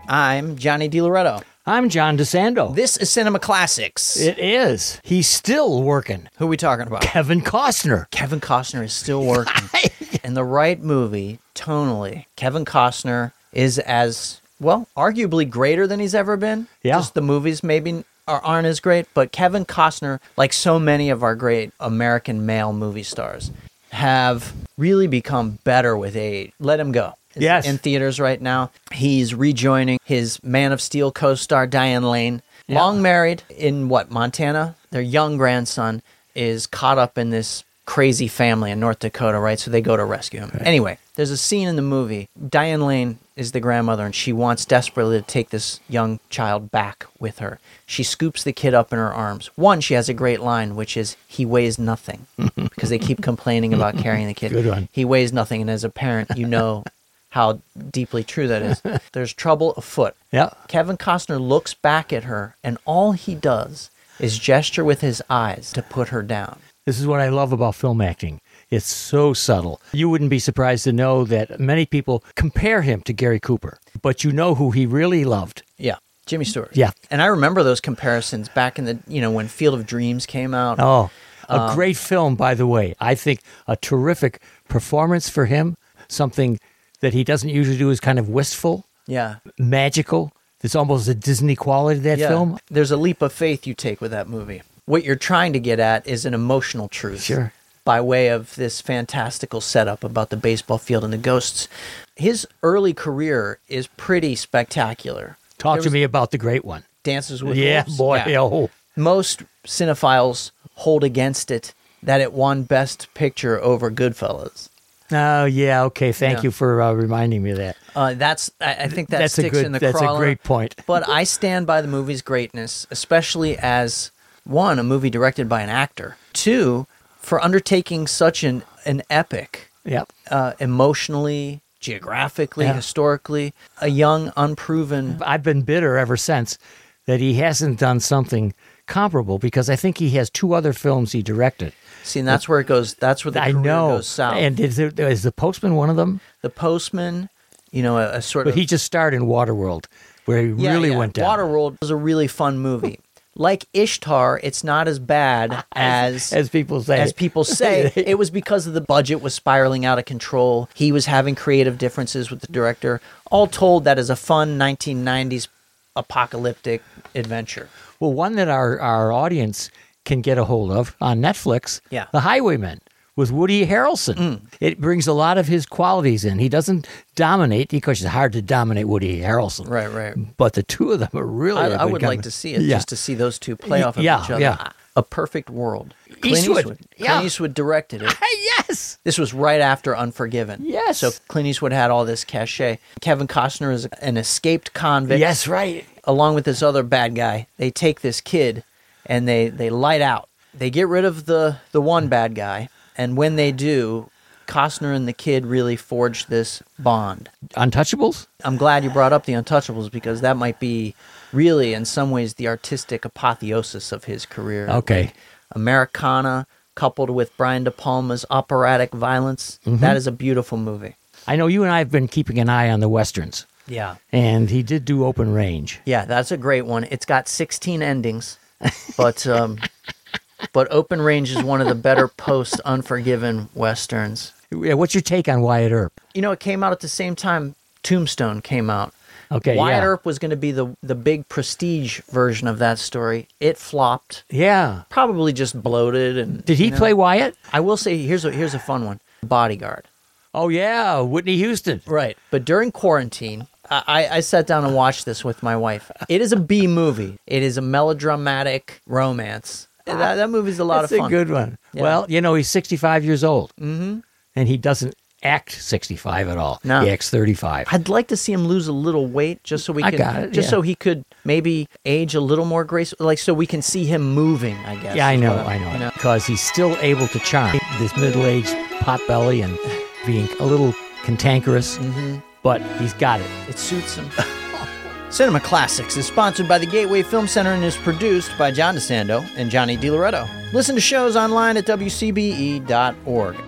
I'm Johnny DiLoretto. I'm John DeSando. This is Cinema Classics. It is. He's still working. Who are we talking about? Kevin Costner. Kevin Costner is still working. In the right movie, tonally, Kevin Costner is as, well, arguably greater than he's ever been. Yeah. Just the movies maybe aren't as great, but Kevin Costner, like so many of our great American male movie stars, have really become better with age. Let Him Go. Yes. In theaters right now. He's rejoining his Man of Steel co-star Diane Lane. Yeah. Long married in Montana. Their young grandson is caught up in this crazy family in North Dakota, right? So they go to rescue him. Right. Anyway, there's a scene in the movie. Diane Lane is the grandmother, and she wants desperately to take this young child back with her. She scoops the kid up in her arms. One, she has a great line, which is, he weighs nothing, because they keep complaining about carrying the kid. Good one. He weighs nothing, and as a parent, you know how deeply true that is. There's trouble afoot. Yeah. Kevin Costner looks back at her, and all he does is gesture with his eyes to put her down. This is what I love about film acting. It's so subtle. You wouldn't be surprised to know that many people compare him to Gary Cooper, but you know who he really loved. Yeah, Jimmy Stewart. Yeah. And I remember those comparisons back in the, when Field of Dreams came out. Oh, a great film, by the way. I think a terrific performance for him, something that he doesn't usually do is kind of wistful, Yeah. magical. There's almost a Disney quality to that film. There's a leap of faith you take with that movie. What you're trying to get at is an emotional truth. Sure. By way of this fantastical setup about the baseball field and the ghosts. His early career is pretty spectacular. Talk to me about the great one. Dances with Yeah, Wolves. boy. Yeah. Oh. Most cinephiles hold against it that it won Best Picture over Goodfellas. Oh, yeah. Okay. Thank Yeah. you for reminding me of that. I think that sticks in the That's craw. a great point. But I stand by the movie's greatness, especially as, one, a movie directed by an actor. Two, for undertaking such an epic, Yep. emotionally, geographically, historically, a young, unproven... I've been bitter ever since that he hasn't done something comparable because I think he has two other films he directed. See, and that's where it goes. That's where the career goes south. And is The Postman one of them? The Postman, a sort But of... he just starred in Waterworld, where he really went down. Waterworld was a really fun movie. Like Ishtar, it's not as bad as people say. As people say, it was because of the budget was spiraling out of control. He was having creative differences with the director. All told, that is a fun 1990s apocalyptic adventure. Well, one that our audience can get a hold of on Netflix, Yeah. The Highwaymen, with Woody Harrelson. It brings a lot of his qualities in. He doesn't dominate, because it's hard to dominate Woody Harrelson. Right. But the two of them are really I would like to see it, just to see those two play off of each other. Yeah. A Perfect World. Clint Eastwood. Clint Eastwood directed it. Yes! This was right after Unforgiven. Yes. So Clint Eastwood had all this cachet. Kevin Costner is an escaped convict. Yes, right. Along with this other bad guy. They take this kid and they light out. They get rid of the one bad guy. And when they do, Costner and the kid really forge this bond. Untouchables? I'm glad you brought up The Untouchables, because that might be really, in some ways, the artistic apotheosis of his career. Okay. Like Americana, coupled with Brian De Palma's operatic violence, that is a beautiful movie. I know you and I have been keeping an eye on the Westerns, Yeah. and he did do Open Range. Yeah, that's a great one. It's got 16 endings, but Open Range is one of the better post-Unforgiven Westerns. Yeah, what's your take on Wyatt Earp? It came out at the same time Tombstone came out. Okay, Wyatt yeah. Earp was going to be the big prestige version of that story. It flopped. Yeah. Probably just bloated. And Did he play Wyatt? I will say, here's a fun one. Bodyguard. Oh, yeah, Whitney Houston. Right. But during quarantine, I sat down and watched this with my wife. It is a B movie. It is a melodramatic romance. That movie's a lot of fun. That's a good one. Yeah. Well, he's 65 years old. Mm-hmm. And he doesn't act 65 at all. No. He acts 35. I'd like to see him lose a little weight just so we I can, got it, yeah. so he could maybe age a little more graceful, like so we can see him moving, I guess. Yeah, I is know. what you know. Because he's still able to charm this middle-aged potbelly and being a little cantankerous, but he's got it. It suits him. Cinema Classics is sponsored by the Gateway Film Center and is produced by John DeSando and Johnny DiLoretto. Listen to shows online at WCBE.org.